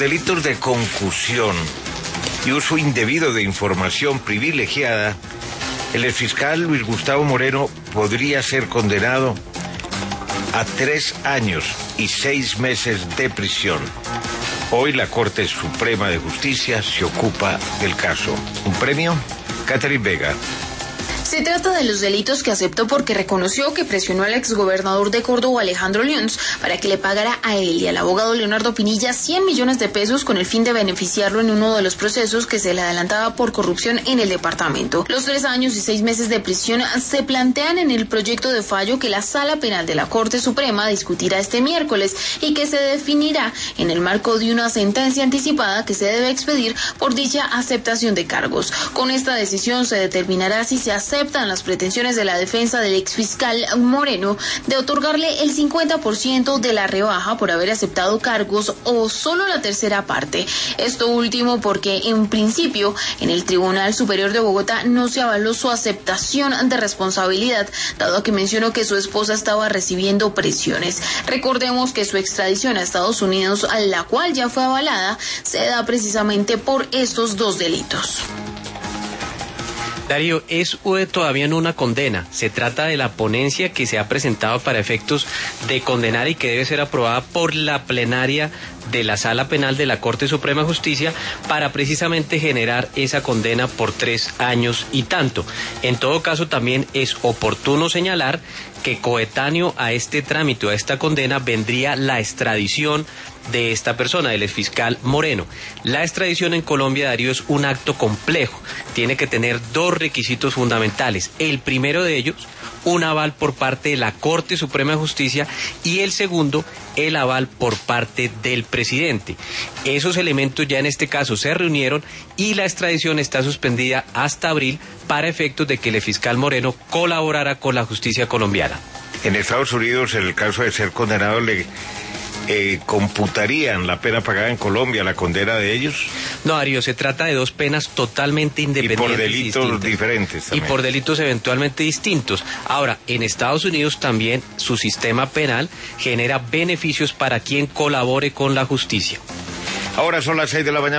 Delitos de concusión y uso indebido de información privilegiada, el exfiscal Luis Gustavo Moreno podría ser condenado a 3 años y 6 meses de prisión. Hoy la Corte Suprema de Justicia se ocupa del caso. ¿Un premio? Catherine Vega. Se trata de los delitos que aceptó porque reconoció que presionó al exgobernador de Córdoba, Alejandro Lyons, para que le pagara a él y al abogado Leonardo Pinilla 100 millones de pesos con el fin de beneficiarlo en uno de los procesos que se le adelantaba por corrupción en el departamento. Los 3 años y 6 meses de prisión se plantean en el proyecto de fallo que la Sala Penal de la Corte Suprema discutirá este miércoles y que se definirá en el marco de una sentencia anticipada que se debe expedir por dicha aceptación de cargos. Con esta decisión se determinará si se aceptan las pretensiones de la defensa del exfiscal Moreno de otorgarle el 50% de la rebaja por haber aceptado cargos o solo la tercera parte. Esto último porque en principio en el Tribunal Superior de Bogotá no se avaló su aceptación de responsabilidad, dado que mencionó que su esposa estaba recibiendo presiones. Recordemos que su extradición a Estados Unidos, a la cual ya fue avalada, se da precisamente por estos 2 delitos. Darío, es todavía no una condena, se trata de la ponencia que se ha presentado para efectos de condenar y que debe ser aprobada por la plenaria de la Sala Penal de la Corte Suprema de Justicia para precisamente generar esa condena por 3 años y tanto. En todo caso, también es oportuno señalar que coetáneo a este trámite, a esta condena, vendría la extradición de esta persona, del exfiscal Moreno. La extradición en Colombia, Darío, es un acto complejo. Tiene que tener 2 requisitos fundamentales. El primero de ellos, un aval por parte de la Corte Suprema de Justicia, y el segundo, el aval por parte del presidente. Esos elementos ya en este caso se reunieron y la extradición está suspendida hasta abril para efectos de que el fiscal Moreno colaborara con la justicia colombiana. En Estados Unidos, en el caso de ser condenado, le computarían la pena pagada en Colombia, la condena de ellos. No, Darío, se trata de 2 penas totalmente independientes. Y por delitos diferentes también. Y por delitos eventualmente distintos. Ahora, en Estados Unidos también su sistema penal genera beneficios para quien colabore con la justicia. Ahora son las 6 de la mañana.